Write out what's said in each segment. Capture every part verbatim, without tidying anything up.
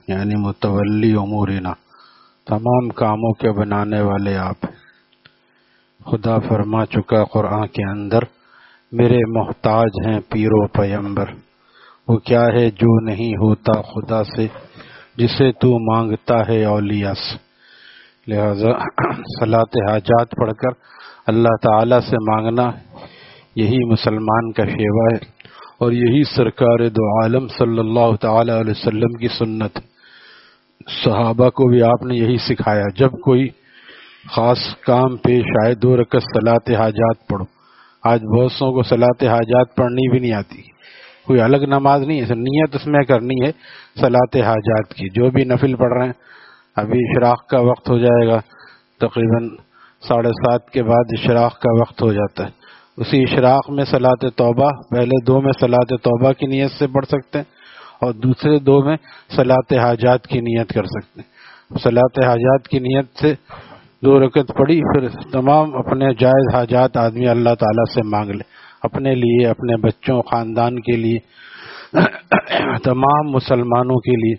یعنی متولی امورنا، تمام کاموں کے بنانے والے آپ ہیں۔ خدا فرما چکا قرآن کے اندر، میرے محتاج ہیں پیر و پیمبر، وہ کیا ہے جو نہیں ہوتا خدا سے، جسے تو مانگتا ہے اولیاء سے۔ لہذا صلاۃ حاجات پڑھ کر اللہ تعالی سے مانگنا، یہی مسلمان کا شیوہ ہے، اور یہی سرکار دو عالم صلی اللہ تعالی علیہ وسلم کی سنت ہے۔ صحابہ کو بھی آپ نے یہی سکھایا، جب کوئی خاص کام پیش آئے دو رکعت صلاۃ حاجات پڑھو۔ آج بہت سو کو صلاۃ حاجات پڑھنی بھی نہیں آتی، کوئی الگ نماز نہیں ہے، نیت اس میں کرنی ہے صلاۃ حاجات کی۔ جو بھی نفل پڑھ رہے ہیں، ابھی اشراق کا وقت ہو جائے گا، تقریباً ساڑھے سات کے بعد اشراق کا وقت ہو جاتا ہے، اسی اشراق میں صلاۃ توبہ، پہلے دو میں صلاۃ توبہ کی نیت سے پڑھ سکتے ہیں، اور دوسرے دو میں صلاۃ حاجات کی نیت کر سکتے ہیں۔ صلاۃ حاجات کی نیت سے دو رکعت پڑھی، پھر تمام اپنے جائز حاجات آدمی اللہ تعالیٰ سے مانگ لے، اپنے لیے، اپنے بچوں، خاندان کے لیے، تمام مسلمانوں کے لیے۔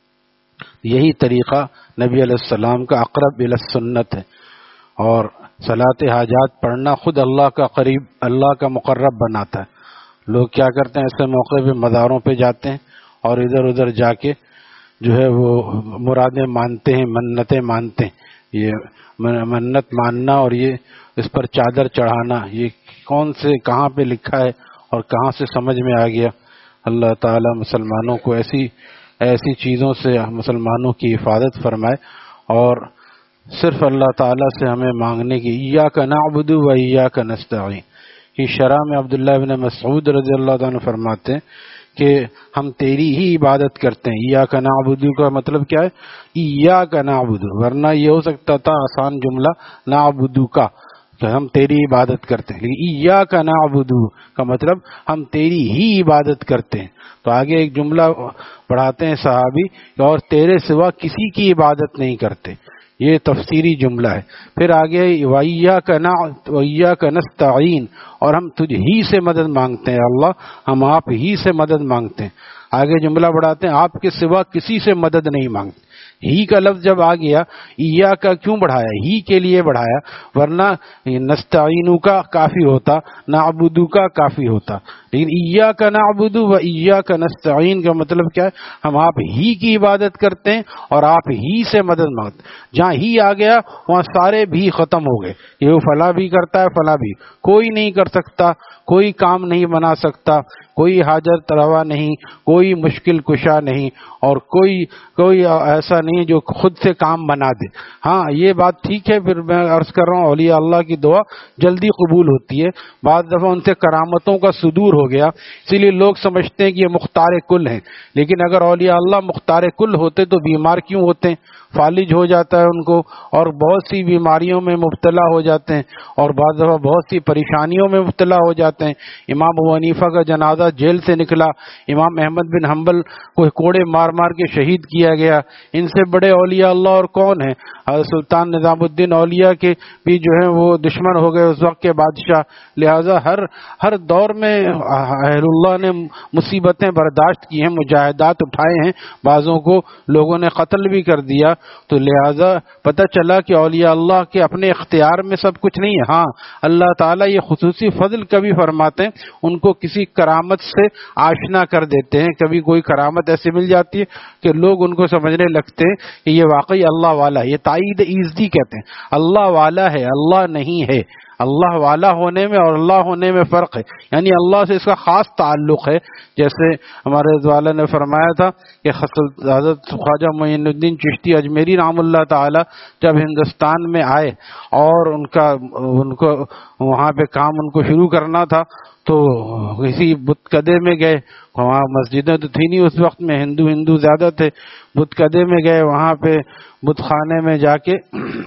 یہی طریقہ نبی علیہ السلام کا اقرب الی السنت ہے، اور صلاۃ حاجات پڑھنا خود اللہ کا قریب، اللہ کا مقرب بناتا ہے۔ لوگ کیا کرتے ہیں، ایسے موقع پہ مزاروں پہ جاتے ہیں اور ادھر ادھر جا کے جو ہے وہ مرادیں مانتے ہیں، منتیں مانتے ہیں۔ یہ منت ماننا اور یہ اس پر چادر چڑھانا، یہ کون سے کہاں پہ لکھا ہے اور کہاں سے سمجھ میں آ گیا؟ اللہ تعالیٰ مسلمانوں کو ایسی ایسی چیزوں سے مسلمانوں کی حفاظت فرمائے، اور صرف اللہ تعالیٰ سے ہمیں مانگنے کی، ایاک نعبد و ایاک نستعین۔ یہ شرح میں عبداللہ بن مسعود رضی اللہ عنہ فرماتے ہیں کہ ہم تیری ہی عبادت کرتے ہیں۔ ایاک نعبد کا مطلب کیا ہے؟ ایاک نعبد، ورنہ یہ ہو سکتا تھا آسان جملہ نعبد کا، کہ ہم تیری عبادت کرتے ہیں، لیکن ایاک نعبد کا مطلب ہم تیری ہی عبادت کرتے ہیں۔ تو آگے ایک جملہ پڑھاتے ہیں صحابی، اور تیرے سوا کسی کی عبادت نہیں کرتے، یہ تفسیری جملہ ہے۔ پھر آگے وَإِيَّاكَ نَعْبُدُ وَإِيَّاكَ نَسْتَعِينُ، اور ہم تجھ ہی سے مدد مانگتے ہیں اللہ، ہم آپ ہی سے مدد مانگتے ہیں۔ آگے جملہ بڑھاتے ہیں، آپ کے سوا کسی سے مدد نہیں مانگتے۔ ہی کا لفظ جب آ گیا، ایا کا کیوں بڑھایا؟ ہی کے لیے بڑھایا، ورنہ نستعینو کا کافی ہوتا، نعبدو کا کافی ہوتا، لیکن ایاک نعبد و ایاک نستعین کا مطلب کیا ہے؟ ہم آپ ہی کی عبادت کرتے ہیں اور آپ ہی سے مدد مانگتے ہیں۔ جہاں ہی آ گیا وہاں سارے بھی ختم ہو گئے، یہ فلاں بھی کرتا ہے، فلاں بھی، کوئی نہیں کر سکتا، کوئی کام نہیں بنا سکتا، کوئی حاجت روا نہیں، کوئی مشکل کشا نہیں، اور کوئی کوئی ایسا نہیں جو خود سے کام بنا دے۔ ہاں یہ بات ٹھیک ہے، پھر میں عرض کر رہا ہوں اولیاء اللہ کی دعا جلدی قبول ہوتی ہے، بعض دفعہ ان سے کرامتوں کا صدور ہو گیا، اسی لیے لوگ سمجھتے ہیں کہ یہ مختار کل ہیں، لیکن اگر اولیاء اللہ مختار کل ہوتے تو بیمار کیوں ہوتے ہیں؟ فالج ہو جاتا ہے ان کو، اور بہت سی بیماریوں میں مبتلا ہو جاتے ہیں، اور بعض دفعہ بہت سی پریشانیوں میں مبتلا ہو جاتے ہیں۔ امام ابو حنیفہ کا جنازہ جیل سے نکلا، امام احمد بن حنبل کو کوڑے مار مار کے شہید کیا گیا، ان سے بڑے اولیاء اللہ اور کون ہیں؟ حضرت سلطان نظام الدین اولیاء کے بھی جو ہیں وہ دشمن ہو گئے اس وقت کے بادشاہ۔ لہذا ہر ہر دور میں اہل اللہ نے مصیبتیں برداشت کی ہیں، مجاہدات اٹھائے ہیں، بعضوں کو لوگوں نے قتل بھی کر دیا، تو لہذا پتہ چلا کہ اولیاء اللہ کے اپنے اختیار میں سب کچھ نہیں ہے۔ ہاں اللہ تعالیٰ یہ خصوصی فضل کبھی فرماتے ہیں، ان کو کسی کرامت سے آشنا کر دیتے ہیں، کبھی کوئی کرامت ایسی مل جاتی ہے کہ لوگ ان کو سمجھنے لگتے ہیں کہ یہ واقعی اللہ والا ہے۔ یہ تائید ایزدی کہتے ہیں، اللہ والا ہے، اللہ نہیں ہے۔ اللہ والا ہونے میں اور اللہ ہونے میں فرق ہے، یعنی اللہ سے اس کا خاص تعلق ہے۔ جیسے ہمارے والا نے فرمایا تھا کہ حضرت خواجہ معین الدین چشتی اجمیری رحم اللہ تعالی جب ہندوستان میں آئے اور ان کا ان کو وہاں پہ کام ان کو شروع کرنا تھا، تو کسی بت کدے میں گئے، وہاں مسجدیں تو تھی نہیں اس وقت میں، ہندو ہندو زیادہ تھے، بت کدے میں گئے، وہاں پہ بت خانے میں جا کے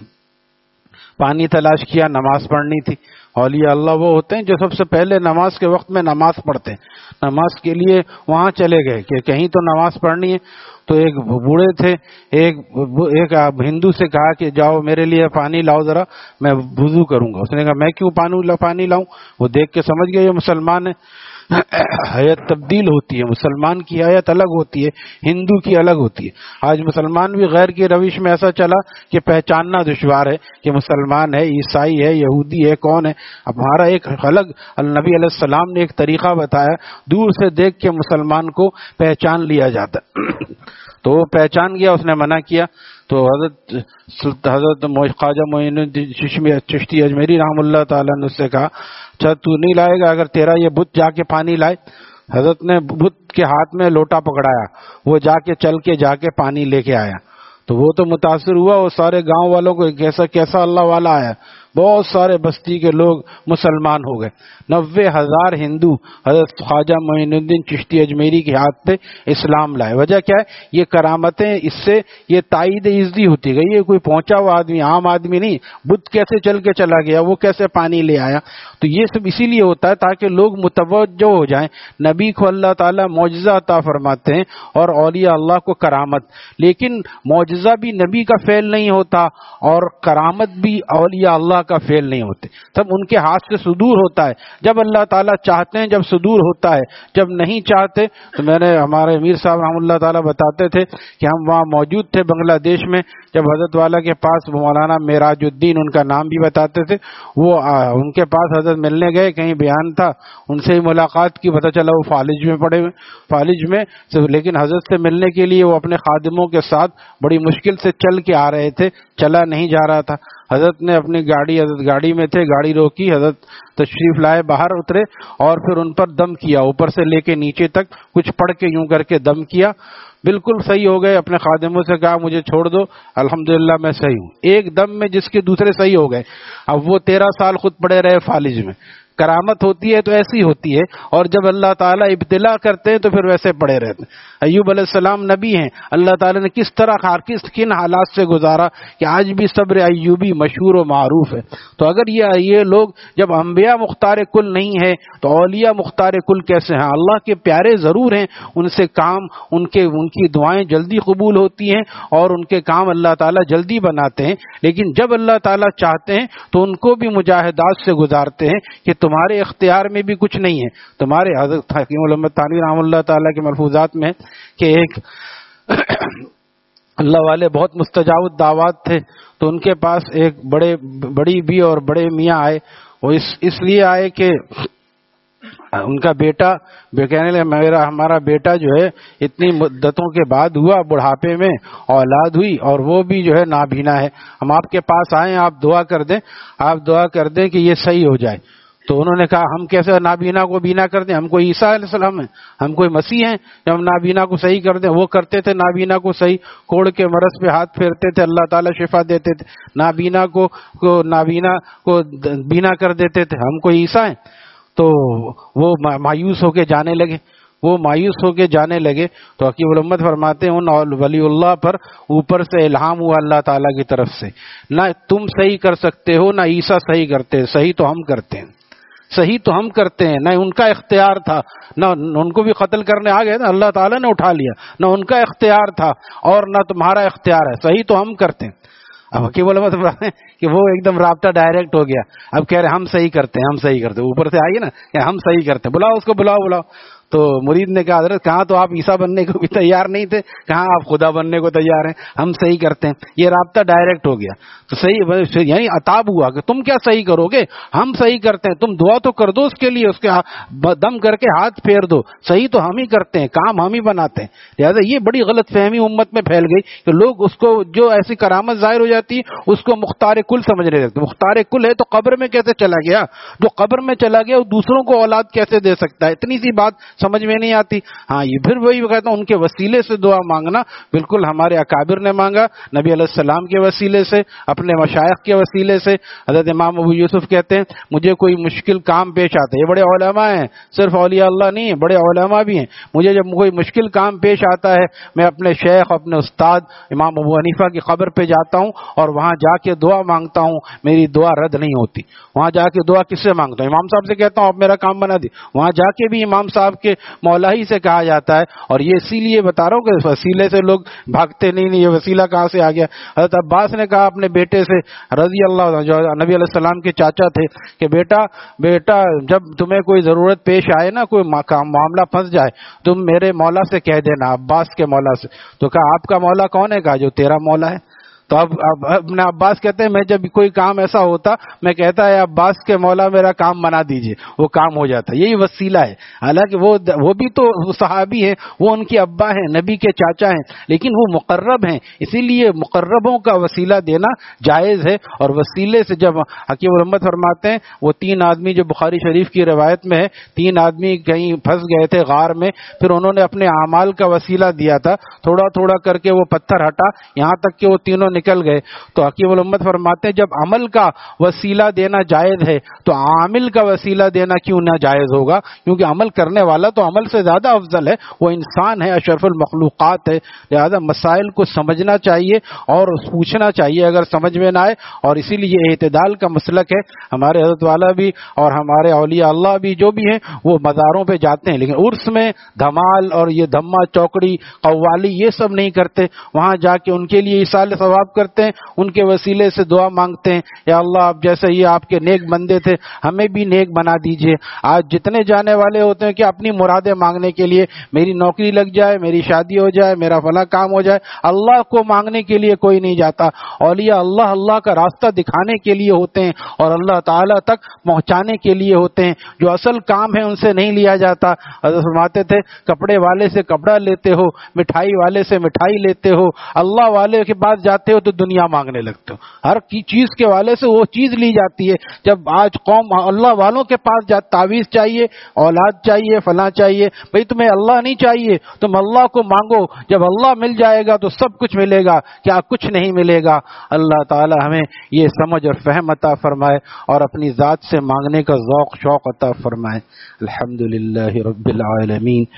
پانی تلاش کیا، نماز پڑھنی تھی۔ اولیاء اللہ وہ ہوتے ہیں جو سب سے پہلے نماز کے وقت میں نماز پڑھتے ہیں، نماز کے لیے وہاں چلے گئے کہ کہیں تو نماز پڑھنی ہے۔ تو ایک بوڑھے تھے، ایک ایک ہندو سے کہا کہ جاؤ میرے لیے پانی لاؤ ذرا، میں وضو کروں گا۔ اس نے کہا میں کیوں پانی پانی لاؤں؟ وہ دیکھ کے سمجھ گیا یہ مسلمان ہے، حیت تبدیل ہوتی ہے، مسلمان کی حیت الگ ہوتی ہے، ہندو کی الگ ہوتی ہے۔ آج مسلمان بھی غیر کی روش میں ایسا چلا کہ پہچاننا دشوار ہے کہ مسلمان ہے، عیسائی ہے، یہودی ہے، کون ہے۔ اب ہمارا ایک الگ، النبی علیہ السلام نے ایک طریقہ بتایا، دور سے دیکھ کے مسلمان کو پہچان لیا جاتا تو وہ پہچان گیا، اس نے منع کیا تو حضرت حضرت خواجہ معین الدین چشتی اجمیری رحم اللہ تعالیٰ نے اس سے کہا اچھا تو نہیں لائے گا، اگر تیرا یہ بت جا کے پانی لائے۔ حضرت نے بت کے ہاتھ میں لوٹا پکڑایا، وہ جا کے چل کے جا کے پانی لے کے آیا تو وہ تو متاثر ہوا، وہ سارے گاؤں والوں کو کیسا کیسا اللہ والا آیا، بہت سارے بستی کے لوگ مسلمان ہو گئے۔ نوے ہزار ہندو حضرت خواجہ معین الدین چشتی اجمیری کے ہاتھ پہ اسلام لائے۔ وجہ کیا ہے؟ یہ کرامتیں، اس سے یہ تائید عزتی ہوتی گئی، یہ کوئی پہنچا ہوا آدمی، عام آدمی نہیں، بت کیسے چل کے چلا گیا، وہ کیسے پانی لے آیا۔ تو یہ سب اسی لیے ہوتا ہے تاکہ لوگ متوجہ ہو جائیں، نبی کو اللہ تعالیٰ معجزہ عطا فرماتے ہیں اور اولیاء اللہ کو کرامت، لیکن معجزہ بھی نبی کا فعل نہیں ہوتا اور کرامت بھی اولیاء اللہ کا فعل نہیں ہوتے، تب ان کے ہاتھ سے صدور ہوتا ہے۔ جب اللہ تعالیٰ چاہتے ہیں جب صدور ہوتا ہے، جب نہیں چاہتے تو میں نے ہمارے امیر صاحب رحمۃ اللہ تعالیٰ بتاتے تھے کہ ہم وہاں موجود تھے بنگلہ دیش میں، جب حضرت والا کے پاس مولانا معراج الدین، ان کا نام بھی بتاتے تھے، وہ ان کے پاس حضرت ملنے گئے، کہیں بیان تھا، ان سے ہی ملاقات کی، پتہ چلا وہ فالج میں پڑے ہوئے، فالج میں، لیکن حضرت سے ملنے کے لیے وہ اپنے خادموں کے ساتھ بڑی مشکل سے چل کے آ رہے تھے، چلا نہیں جا رہا تھا۔ حضرت نے اپنی گاڑی، حضرت گاڑی میں تھے، گاڑی روکی، حضرت تشریف لائے، باہر اترے اور پھر ان پر دم کیا، اوپر سے لے کے نیچے تک کچھ پڑھ کے یوں کر کے دم کیا، بالکل صحیح ہو گئے۔ اپنے خادموں سے کہا مجھے چھوڑ دو، الحمدللہ میں صحیح ہوں۔ ایک دم میں جس کے دوسرے صحیح ہو گئے، اب وہ تیرہ سال خود پڑے رہے فالج میں۔ کرامت ہوتی ہے تو ایسی ہوتی ہے، اور جب اللہ تعالیٰ ابتلا کرتے ہیں تو پھر ویسے پڑے رہتے ہیں۔ ایوب علیہ السلام نبی ہیں، اللہ تعالیٰ نے کس طرح کس کن حالات سے گزارا کہ آج بھی صبر ایوبی مشہور و معروف ہے۔ تو اگر یہ یہ لوگ جب انبیاء مختار کل نہیں ہے تو اولیاء مختار کل کیسے ہیں؟ اللہ کے پیارے ضرور ہیں، ان سے کام، ان کے ان کی دعائیں جلدی قبول ہوتی ہیں اور ان کے کام اللہ تعالیٰ جلدی بناتے ہیں، لیکن جب اللہ تعالیٰ چاہتے ہیں تو ان کو بھی مجاہدات سے گزارتے ہیں کہ تمہارے اختیار میں بھی کچھ نہیں ہے۔ تمہارے حضرت حکیم علامہ تھانوی رحمۃ اللہ تعالیٰ کے ملفوظات میں کہ ایک اللہ والے بہت مستجاب الدعوات تھے، تو ان کے پاس ایک بڑے بڑی بھی اور بڑے میاں آئے، وہ اس اس لیے آئے کہ ان کا بیٹا کہنے لگے میرا ہمارا بیٹا جو ہے اتنی مدتوں کے بعد ہوا، بڑھاپے میں اولاد ہوئی اور وہ بھی جو ہے نابینا ہے، ہم آپ کے پاس آئے، آپ دعا کر دیں، آپ دعا کر دیں کہ یہ صحیح ہو جائے۔ تو انہوں نے کہا ہم کیسے نابینا کو بینا کر دیں؟ ہم کوئی عیسیٰ علیہ السلام ہیں؟ ہم کوئی مسیح ہیں کہ ہم نابینا کو صحیح کر دیں؟ وہ کرتے تھے نابینا کو صحیح، کوڑ کے مرض پہ ہاتھ پھیرتے تھے، اللہ تعالیٰ شفا دیتے تھے، نابینا کو کو نابینا کو بینا کر دیتے تھے، ہم کوئی عیسیٰ ہیں؟ تو وہ مایوس ہو کے جانے لگے، وہ مایوس ہو کے جانے لگے تو حکیم الامت فرماتے ہیں ان ولی اللہ پر اوپر سے الہام ہوا اللہ تعالیٰ کی طرف سے، نہ تم صحیح کر سکتے ہو نہ عیسیٰ صحیح کرتے، صحیح تو ہم کرتے ہیں، صحیح تو ہم کرتے ہیں، نہ ان کا اختیار تھا، نہ ان کو بھی قتل کرنے آ گئے نا، اللہ تعالیٰ نے اٹھا لیا، نہ ان کا اختیار تھا اور نہ تمہارا اختیار ہے، صحیح تو ہم کرتے ہیں۔ اب حکیم علامہ فرماتے ہیں کہ وہ ایک دم رابطہ ڈائریکٹ ہو گیا، اب کہہ رہے ہم صحیح کرتے ہیں، ہم صحیح کرتے ہیں، اوپر سے آئیے نا کہ ہم صحیح کرتے ہیں، بلاؤ اس کو، بلاؤ بلاؤ۔ تو مرید نے کہا حضرت کہاں تو آپ عیسیٰ بننے کو بھی تیار نہیں تھے، کہاں آپ خدا بننے کو تیار ہیں، ہم صحیح کرتے ہیں۔ یہ رابطہ ڈائریکٹ ہو گیا تو صحیح یعنی عتاب ہوا کہ تم کیا صحیح کرو گے، ہم صحیح کرتے ہیں، تم دعا تو کر دو اس کے لیے، اس کے دم کر کے ہاتھ پھیر دو، صحیح تو ہم ہی کرتے ہیں، کام ہم ہی بناتے ہیں۔ لہٰذا یہ بڑی غلط فہمی امت میں پھیل گئی کہ لوگ اس کو جو ایسی کرامت ظاہر ہو جاتی ہے اس کو مختار کل سمجھنے لگتے۔ مختار کل ہے تو قبر میں کیسے چلا گیا؟ جو قبر میں چلا گیا وہ دوسروں کو اولاد کیسے دے سکتا ہے؟ اتنی سی بات سمجھ میں نہیں آتی۔ ہاں یہ پھر وہی کہتا ہوں ان کے وسیلے سے دعا مانگنا، بالکل ہمارے اکابر نے مانگا، نبی علیہ السلام کے وسیلے سے، اپنے مشائخ کے وسیلے سے۔ حضرت امام ابو یوسف کہتے ہیں مجھے کوئی مشکل کام پیش آتا ہے، یہ بڑے علماء ہیں، صرف اولیاء اللہ نہیں ہیں، بڑے علماء بھی ہیں، مجھے جب کوئی مشکل کام پیش آتا ہے میں اپنے شیخ، اپنے استاد امام ابو حنیفہ کی قبر پہ جاتا ہوں اور وہاں جا کے دعا مانگتا ہوں، میری دعا رد نہیں ہوتی۔ وہاں جا کے دعا کس سے مانگتا ہوں؟ امام صاحب سے کہتا ہوں آپ میرا کام بنا دی، وہاں جا کے بھی امام صاحب کے کے مولا ہی سے کہا جاتا ہے. اور یہ اسی لیے بتا رہا ہوں کہ وسیلے سے لوگ بھاگتے نہیں نہیں یہ وسیلہ کہاں سے آ گیا. حضرت عباس نے کہا اپنے بیٹے سے رضی اللہ عنہ جو نبی علیہ السلام کے چاچا تھے کہ بیٹا بیٹا جب تمہیں کوئی ضرورت پیش آئے نا, کوئی معاملہ پھنس جائے, تم میرے مولا سے کہہ دینا, عباس کے مولا سے. تو کہا آپ کا مولا کون ہے؟ کہا جو تیرا مولا ہے. تو اب ابن عباس کہتے ہیں میں جب کوئی کام ایسا ہوتا میں کہتا ہے عباس کے مولا میرا کام بنا دیجئے, وہ کام ہو جاتا. یہی وسیلہ ہے. حالانکہ وہ وہ بھی تو صحابی ہیں, وہ ان کے ابا ہیں, نبی کے چاچا ہیں, لیکن وہ مقرب ہیں, اسی لیے مقربوں کا وسیلہ دینا جائز ہے. اور وسیلے سے جب حکیم الامت فرماتے ہیں وہ تین آدمی جو بخاری شریف کی روایت میں ہے, تین آدمی کہیں پھنس گئے تھے غار میں, پھر انہوں نے اپنے اعمال کا وسیلہ دیا تھا, تھوڑا تھوڑا کر کے وہ پتھر ہٹا یہاں تک کہ وہ تینوں نکل گئے. تو حکیم الامت فرماتے ہیں جب عمل کا وسیلہ دینا جائز ہے تو عامل کا وسیلہ دینا کیوں نہ جائز ہوگا؟ کیونکہ عمل کرنے والا تو عمل سے زیادہ افضل ہے, وہ انسان ہے, اشرف المخلوقات ہے. لہذا مسائل کو سمجھنا چاہیے اور پوچھنا چاہیے اگر سمجھ میں نہ آئے. اور اسی لیے اعتدال کا مسلک ہے. ہمارے حضرت والا بھی اور ہمارے اولیاء اللہ بھی جو بھی ہیں وہ مزاروں پہ جاتے ہیں, لیکن عرس میں دھمال اور یہ دھما چوکڑی قوالی یہ سب نہیں کرتے. وہاں جا کے ان کے لیے ایصال ثواب کرتے ہیں, ان کے وسیلے سے دعا مانگتے ہیں, یا اللہ آپ جیسے یہ آپ کے نیک بندے تھے ہمیں بھی نیک بنا دیجئے. آج جتنے جانے والے ہوتے ہیں کہ اپنی مرادیں مانگنے کے لیے, میری نوکری لگ جائے, میری شادی ہو جائے, میرا فلاں کام ہو جائے. اللہ کو مانگنے کے لیے کوئی نہیں جاتا. اولیاء اللہ اللہ کا راستہ دکھانے کے لیے ہوتے ہیں اور اللہ تعالیٰ تک پہنچانے کے لیے ہوتے ہیں. جو اصل کام ہے ان سے نہیں لیا جاتا. حضرت فرماتے تھے کپڑے والے سے کپڑا لیتے ہو, مٹھائی والے سے مٹھائی لیتے ہو, اللہ والے کے پاس جاتے ہو تو دنیا مانگنے لگتے ہو. ہر چیز کے والے سے وہ چیز لی جاتی ہے. جب آج قوم اللہ والوں کے پاس جا, تعویذ چاہیے, اولاد چاہیے, فلاں چاہیے, بھئی تمہیں اللہ نہیں چاہیے, تم اللہ کو مانگو. جب اللہ مل جائے گا تو سب کچھ ملے گا, کیا کچھ نہیں ملے گا. اللہ تعالی ہمیں یہ سمجھ اور فہم عطا فرمائے اور اپنی ذات سے مانگنے کا ذوق شوق عطا فرمائے. الحمدللہ رب العالمین.